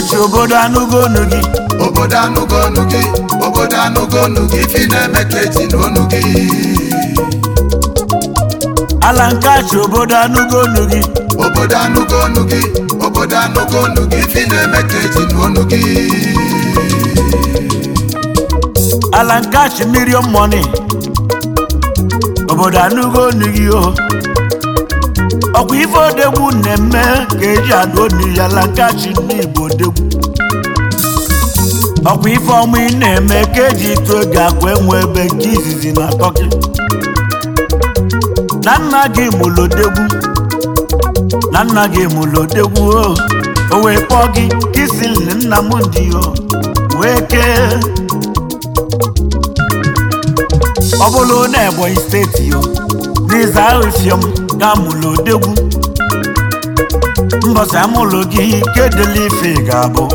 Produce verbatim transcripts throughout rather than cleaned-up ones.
Alankachi obodo anụgo onu gị obodo anụgo onu gị obodo anụgo onu gị ife na-eme ka eji n'onu gị Alankachi obodo anụgo onu gị obodo anụgo onu gị obodo anụgo onu gị ife na-eme ka eji n'onu gị Alankachi million money obodo anụgo onu gị o ọkwa ife odegwu na-eme ka eji anụ onu ya Alankachi n'Igbo odegwu ọkwa ife ọmụ ị na-eme ka eji ịtụ ego akwa enwe ebe nke izizi na Tọki na nna gị mụlụ odegwu na nna gị mụlụ odegwu o wee kpọọ gị Kisili Nnamdi o wee kee ọ bụrụ na Ebonyi steeti o n'iza Ifiom ga mụlụ odegwu mbọsị amụlụ gị kedele ife ga-abụ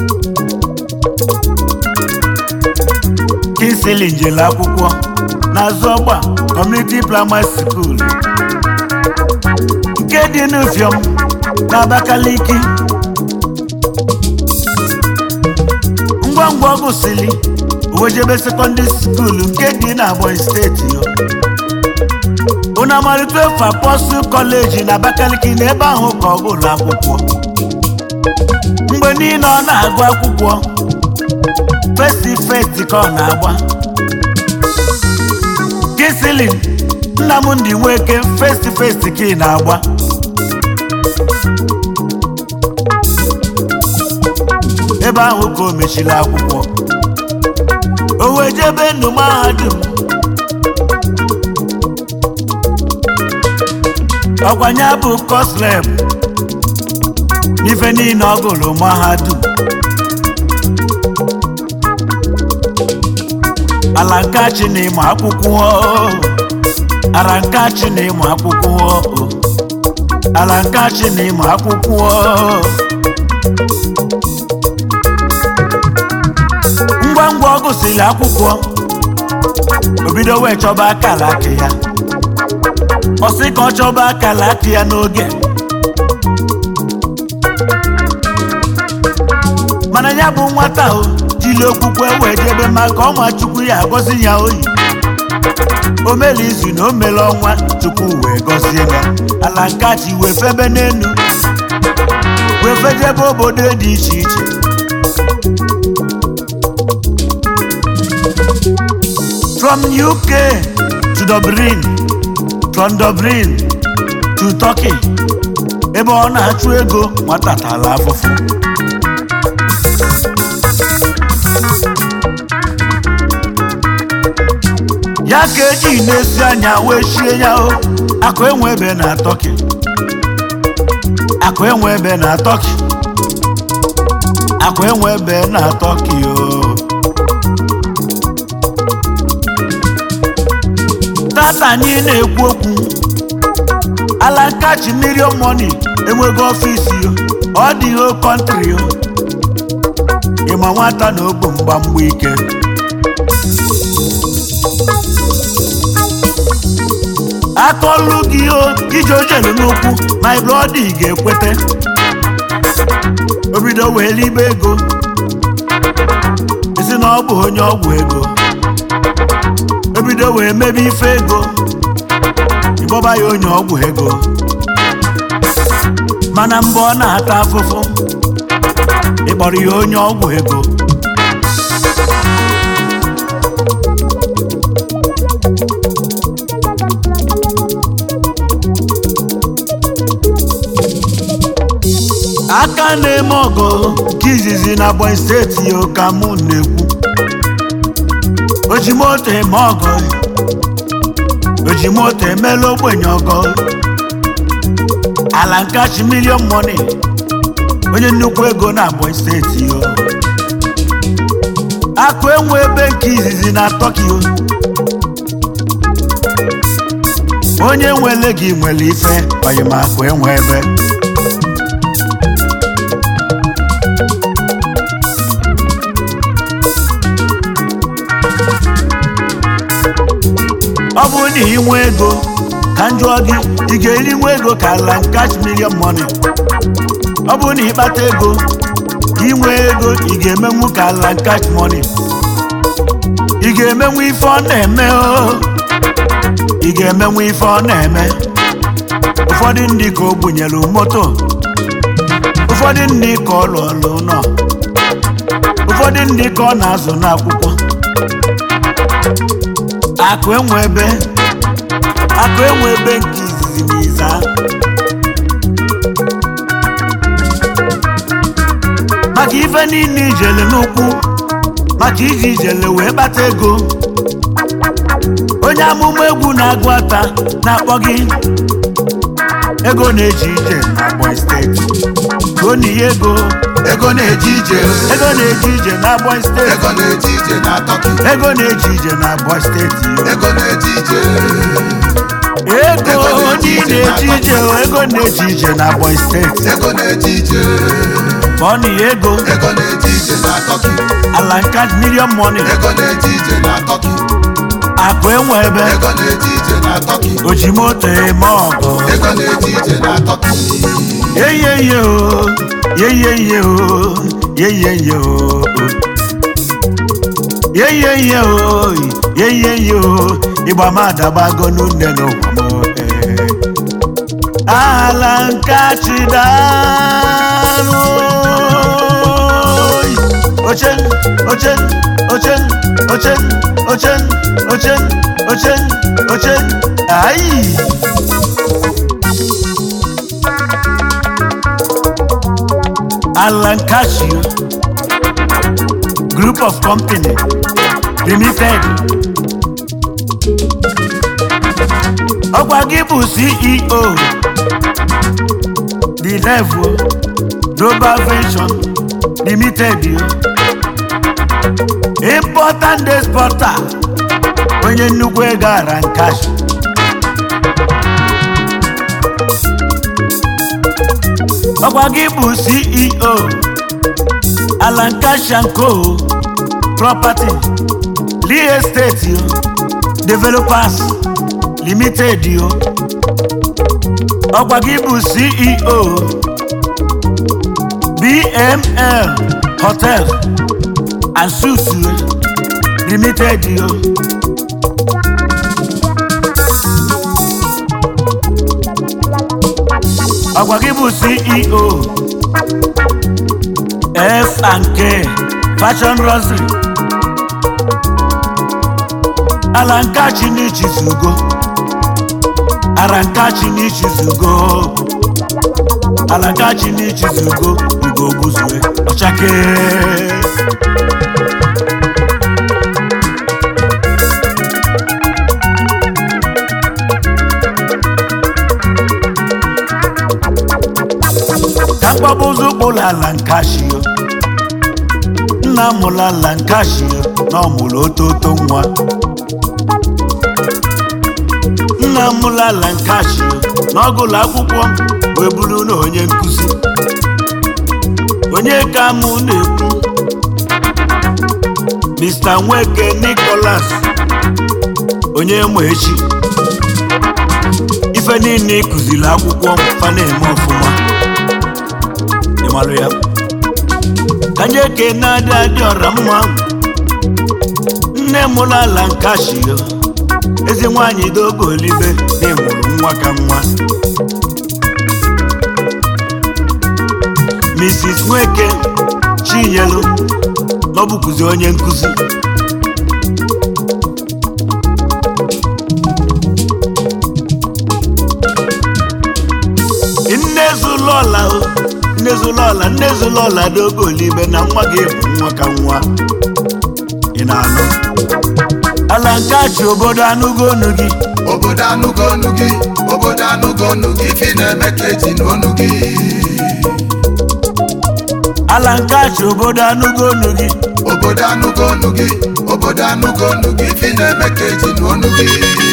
Kisili njele akwụkwọ n'azụ ọgba Community Primary School nke dị n'Ifiom na Abakaliki ngwa ngwa ọ gụsịrị Owejebe Secondary School nke dị na Ebonyi steeti Unamalite Apostle College na Abakaliki na ebe ahụ ka ọ gụrụ akwụkwọ mgbe niile ọ na-agụ akwụkwọ festi festi ka ọ na-agba Kisili Nnamdi Nweke festi festi ka ị na-agba ebe ahụ ka o mechiri akwụkwọ o wee jebe ndụ mahadum ọkwanye bụ kosleb n'ife niile ọ gụrụ mahadum Alankachi na-ịmụ akwụkwọ Alankachi na-ịmụ akwụkwọ Alankachi na-ịmụ akwụkwọ ngwa ngwa ọ gụsịrị akwụkwọ o bido wee chọba akala aka ya ọ sị ka ọ chọba akala aka ya n'oge mana ya bụ nwata o jiri okwukwe wee jebe maka ọnwa Chukwu ya agọzi ya oyi o mere izu na o mere ọnwa Chukwu wee gọzie ya Alankachi wee febe n'enu wee fejebe obodo dị iche iche from U K to Dublin from Dublin to Turkey ebe ọ na-achụ ego nwata tara afụfụ ya ka eji na-esi anya wee chie ya o akụ enwe ebe na Turkey akụ enwe ebe na Turkey akụ enwe ebe na Turkey o tata anyị na-ekwu okwu Alankachi million money enwego ọfisi ọ dịghị kọntrị ịma nwata na ogbo mgbamgba ike akọlụ gị o ije ojelu n'okwu my brother ị ga-ekwete obido wee libe ego isi na ọ bụ onye ọgwụ ego obido wee mebe ife ego ịgbọba ya onye ọgwụ ego mana mgbe ọ na-ata afụfụ ịkpọrọ ya onye ọgwụ ego aka na-eme ọgọ nke izizi na Ebonyi steeti yo ka mụ na-ekwu ojimoto eme ọgọ ojimoto emela ogbenye ọgọ Alankachi million money onye nnukwu ego na Ebonyi steeti yo akụ enwe ebe nke izizi na Turkey onye nwele gị nwere ife oyima akụ enwe ebe ọ bụrụ na ị nwee ego ka m jụọ gị ị ga-eri nwe ego ka Alankachi million money ọ bụrụ na ịkpata ego inwe ego ị ga-emenwu ka ala cash money ị ga-emenwu ife ọ na-eme o ị ga-emenwu ife ọ na-eme ụfọdụ ndị ka o bunyelu moto ụfọdụ ndị ka ọ lụọlụ ụlọ ụfọdụ ndị ka ọ na-azụ n'akwụkwọ akụ enwe ebe akụ enwe ebe nke izizi n'iza maka ife niile ijele n'ụkwụ maka iji ijele wee kpata ego onye amụma egwu na-agụ ata na-akpọ gị ego na-eji ije na Ebonyi steeti goni ego ego na-eji ije ego na-eji ije na Ebonyi steeti ego na-eji ije na Turkey ego na-eji ije na Ebonyi steeti ego na-eji ije ego onye na-eji ije ego na-eji ije na Ebonyi steeti ego na-eji ije goni ego ego na-eji ije na Turkey ala nka million money ego na-eji ije na Turkey akụ enwe ebe ego na-eji ije na Turkey oji moto eme ọgụ ego na-eji ije na Turkey yeyeye o yeyeye o yeyeye o yeyeye o yeyeye o ịgba madagbago n'une n'ụwa m ala nka chidalụ ochen ochen ochen ochen ochen ochen ochen ochen ayi Alan Cashew Group of Company Limited ọkwa gị bụ C E O The Level Global Vision Limited Important Exporter onye nnukwu ego Alan Cashew ọkwa gị bụ C E O Alan Cashew and Co Property Real Estate yo Developers Limited yo ọkwa gị bụ C E O B M L Hotel and Suites Limited yo ọkwa gị bụ C E O F and K Fashion Rosary Alan Cashew n'ichizugo Alan Cashew n'ichizugo Alan Cashew n'ichizugo ugo gbuzue ọchake mkpọbụzụ kpụrụ Alan Cashew nna mụrụ Alan Cashew na ọmụrụ ototo nwa nna mụrụ Alan Cashew na ọgụlụ akwụkwọ wee bụrụ na onye nkụzi onye ka mụ na-ekwu Mister Nweke Nicholas onye ma echi ife niile ịkụziri akwụkwọ fa na-eme ọfụma ịmalụ ya ka nye ke na-adị adị ọra mma nne mụrụ Alan Cashew ezi nwaanyị dogo olibe na ịmụrụ nwa ka nwa Missus Nweke Chinyelu n'ọbụkụzi onye nkụzi Nnezulọla Nnezulọla Nnezulọla dogo olibe na nwa gị bụ nwa ka nwa ị na-anụ Alan Cashew obodo anụgo onu gị obodo anụgo onu gị obodo anụgo onu gị ife na-eme ka eji n'onu gị Alan Cashew obodo anụgo onu gị obodo anụgo onu gị obodo anụgo onu gị ife na-eme ka eji n'onu gị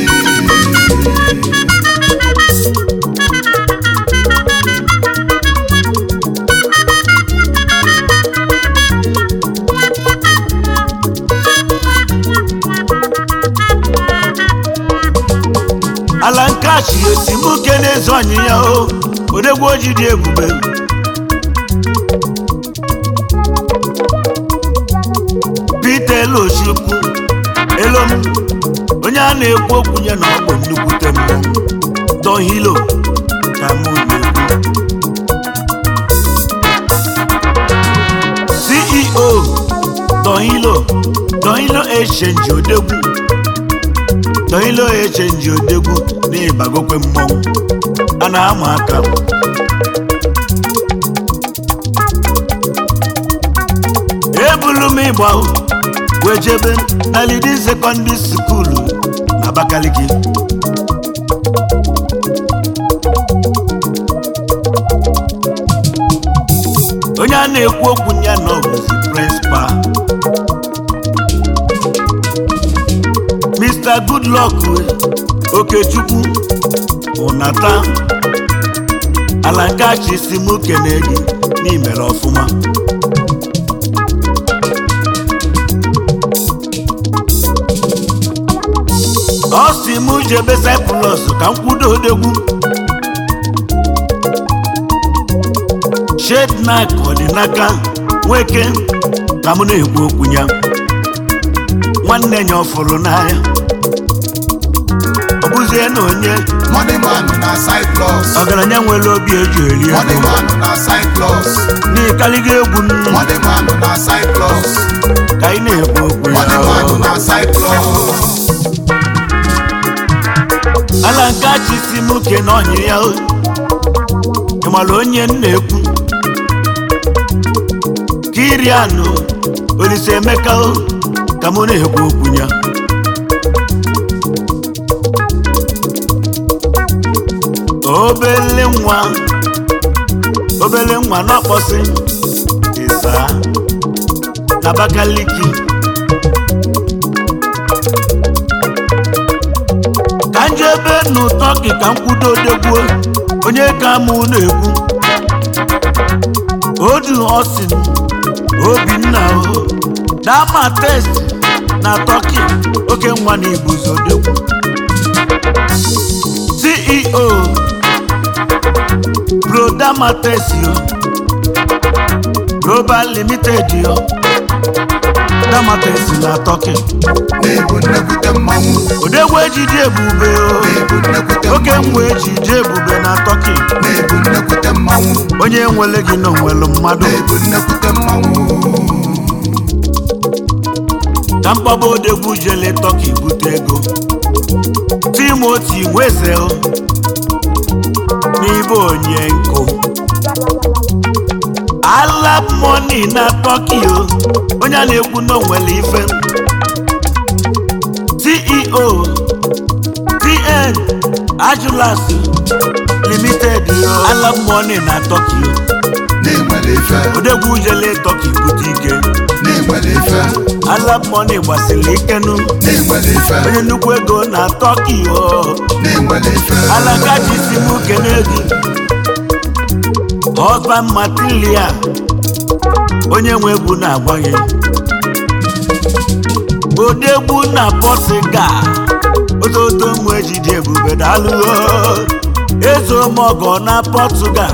Alan Cashew esi mụ kene ezo ọnyị ya o odegwu oji dị ebube elu Chukwu elo m onye a na-ekwu okwu ya na ọ bụ nnukwute mmọnwụ Don Hilo ka mụ na-ekwu C E O Don Hilo Don Hilo Exchange odegwu Don Hilo Exchange odegwu n'ịbagokwe mmọnwụ a na-ama aka ebulu m ịgba wee jebe na Lidi Secondary School na Abakaliki onye a na-ekwu okwu ya na ọ bụzi principal Mister Goodluck Okechukwu ụnata ala nke achị si mụ kene gị n'imere ọfụma ọ si mụ jebe Cyprus ka m kwudo odegwu Shednak ọdịnaka nweke ka mụ na-ekwu okwu ya nwanne ya ọfụrụ n'ahịa ọ bụzie na onye Money man na Cyprus ọgaranya nwere obi eji eri ego Money man na Cyprus n'ịkaliga egwu nnu Money man na Cyprus ka ị na-ekwu okwu ya Money man na Cyprus ala nke achị si mụ ke na ọnyị ya ịmara onye m na-ekwu Kirianụ Olise Emeka ka mụ na-ekwu okwu ya obele nwa obele nwa n'ọkpọsị ịza na Abakaliki ka njebe n'ụtọ gị ka nkwudo odegbuo onye ka mụ na-ekwu Odu Austin Obinna Dama Test na Turkey oke nwa na Igbozo odegwu C E O Bro Dama Test yo Global Limited yo Dama Test na Turkey n'ebu nnekwute mmanwụ odegwu ejiji ebube n'ebu nnekwute oke nwa ejiji ebube na Turkey n'ebu nnekwute mmanwụ onye nwere gị na onwelu mmadụ n'ebu nnekwute mmanwụ ka mkpọba odegwu jele Turkey bute ego Timothy Weze n'ibe onye nkụ Alab Money na Turkey onye a na-ekwu na onwere ife C E O T N Ajulas Limited Alab Money na Turkey n'enwere ife odegwu jele Turkey bute ike n'enwere ife Alab Money gbasiri ikenu n'enwere ife onye nnukwu ego na Turkey n'enwere ife alagaji si mụ kene gị husband material onye nwe egwu na-agwa gị odegwu na Portugal ototo mụ ejide ebube dalụo ezomọgọ na Portugal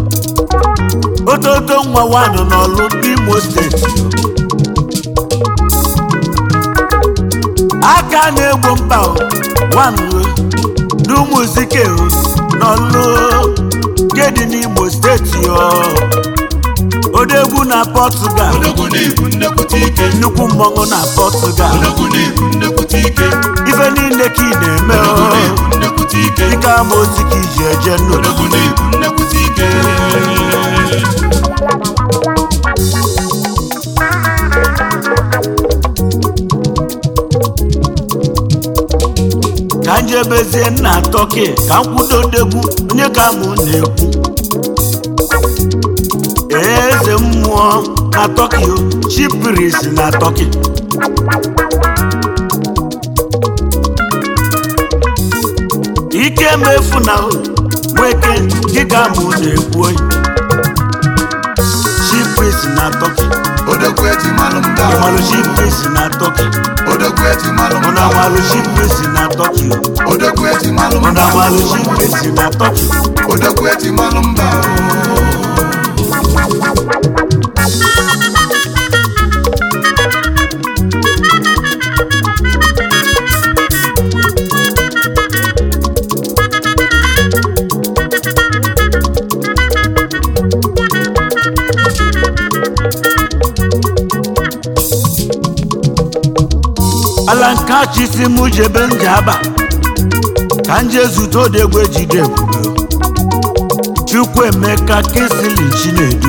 ototo nwa wanụ n'ọlụ n'Imo steeti aka na-egbo mba wanụ n'ụmụzike n'ọlụ kedị n'Imo steeti odegwu na Portugal odogwu n'ibu nnekwute ike nnukwu mmọnwụ na Portugal odogwu n'ibu nnekwute ike ife niile ka ị na-eme odogwu n'ibu nnekwute ike ike ama ozi ka iji eje nnụ odogwu n'ibu nnekwute ike ka njebezie nna Turkey ka nkwudo odegwu onye ka mụ na-ekwu eze mmụọ na Turkey Chipris na Turkey ike mefu na nweke dịka mụ na-ekwu Chipris na Turkey odogwu eji malụ mba ịmalụ Chipris na Turkey odogwu eji malụ mụ mba na malụ Chipris na Turkey odogwu eji malụ mụ na mba malụ Chipris na Turkey odogwu eji malụ mba ala nka chisi mụ jebe njaba ka nje zute odegwe jide ebube Chukwuemeka Kingsley Chinedu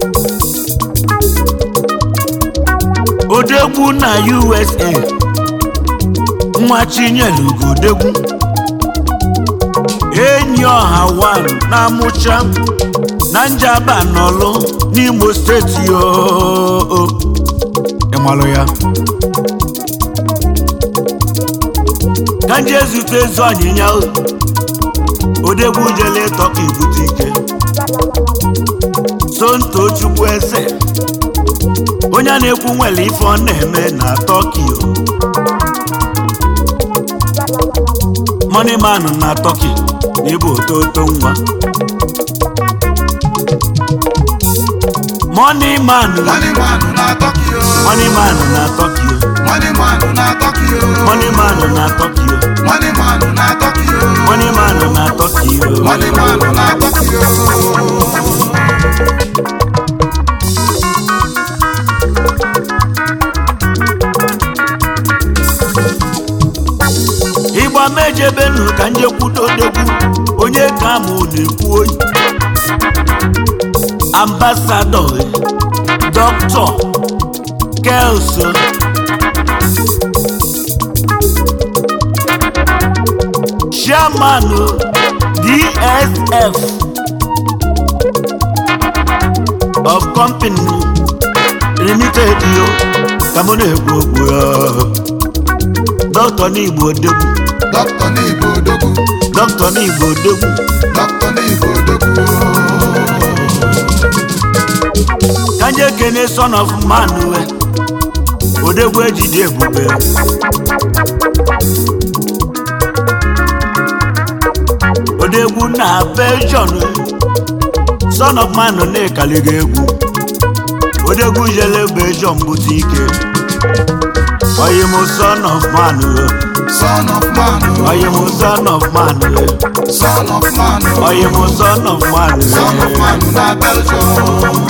odegwu na U S A nwa Chinyelu odegwu enyi ọha one na Amụcha na Njaba n'Ọlụ n'Imo steeti yoo ịmalụ ya ka nje zute ezu anyịnya odegwu jele Tọki bute ike Sonto Chukwueze onye na-ekwu nwere ife ọ na-eme na Tọki Money Man na Tọki n'ịbụ ototo nwa Money Man Money Man na Tọki Money Man na Tọki Money Man na Tọki Money Man na Tọki Money Man na Tọki Money Man na Tọki Money Man na Tọki Igba mejebenu ka nje kwudo odegwu onye ka mụ na-ekwu oyi Ambassador Doctor Kelso Chairman D S F of Company Limited yo ka mụ na-ekwu okwu ya Doctor n'Igbo odegwu Doctor n'Igbo odegwu Doctor n'Igbo odegwu Doctor n'Igbo odegwu Kanje kene son of man we odegwu ejide ebube odegwu na Belgium son of man na-ekaliga egwu odegwu jele Belgium bute ike oyi mụ son of man Son of man oyi mụ son of man Son of man oyi mụ son of man Son of man na Belgium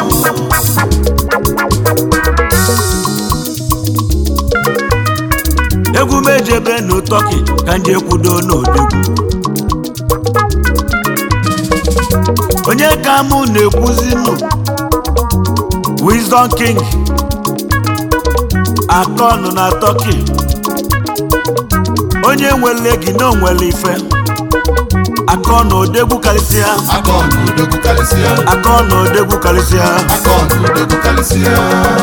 egwu mejebe no Tọki ka nje kwudo n'odegwu onye ka mụ na-ekwuzinu Wisdom King Akọnụ na Tọki onye nwere gị na onwere ife Akọnụ odegwu karịsịa Akọnụ odegwu karịsịa Akọnụ odegwu karịsịa Akọnụ odegwu karịsịa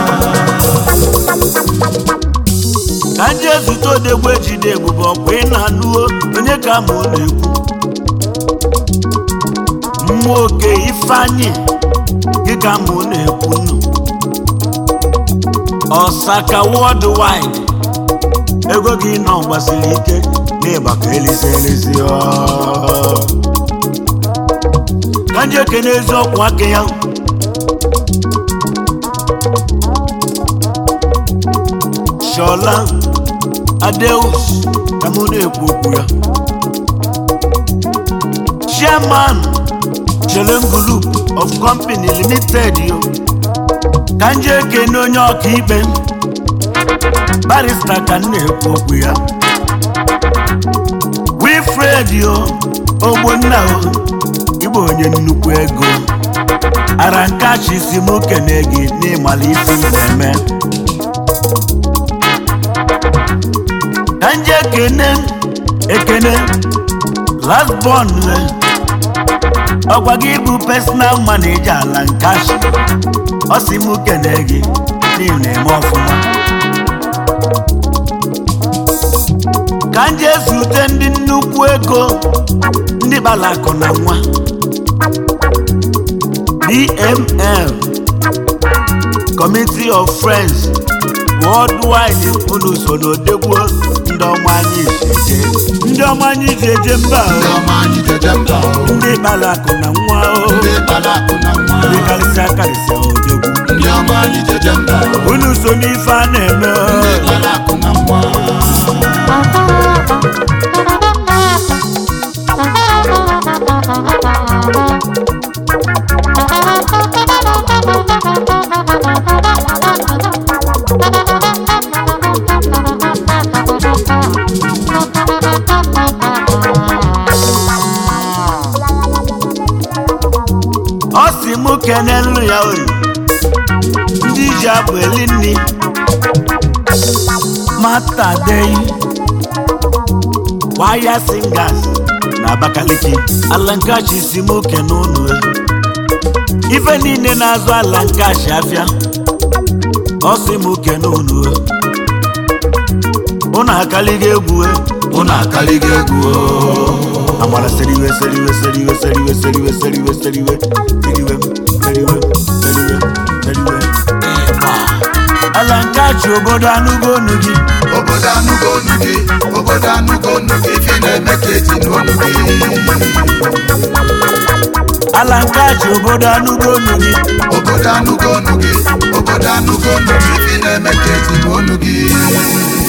ka nje zute odegwu ejide ebube ọkwa ị na-anụo onye ka mụ na-ekwu mmụọ oke Ifeanyị gị ka mụ na-ekwu nụ Osaka worldwide ego gị nọ gbasiri ike n'ịgba ka elise elise ka nje kene eziokwu aka ya Shola Adeus ka mụ na-ekwu okwu ya Chairman Chelem Group of Company Limited yo ka nje kene onye ọka ikpe Barrister ka na-ekwu okwu ya Wilfred yo Ogbonna Igbo onye nnukwu ego Arankachi si mụ kene gị n'ịmala isi na-eme ka nje kene ekene last born ọgwa gị bụ personal manager Arankachi ọ si mụ kene gị n'ihi na-eme ọfụma ka nje zute ndị nnukwu ego ndị gbara akụ na nwa D M L Committee of Friends Worldwide unu so n'odegwu ndị ọma anyị jeje ndị ọma anyị jeje mba Ndị ọma anyị jeje mba ndị gbara akụ na nwa Ndị gbara akụ na nwa ndị karịsịa karịsịa odegwu Ndị ọma anyị jeje mba unu so n'ife a na-eme Ndị gbara akụ na nwa bụ elinni Mata Dey Waya Singers na Abakaliki Alankachi si m oke n'ụnụ ife niile na-azụ Alankachi afịa ọ si m oke n'ụnụ ụnụ akaliga egwu ụnụ akaliga egwu amara seriwe seriwe seriwe seriwe seriwe seriwe seriwe seriwe seriwe seriwe seriwe Alankachi obodo anụgo onu gị obodo anụgo onu gị obodo anụgo onu gị ife na-eme ka eti n'onu gị Alankachi obodo anụgo onu gị obodo anụgo onu gị obodo anụgo onu gị ife na-eme ka eti n'onu gị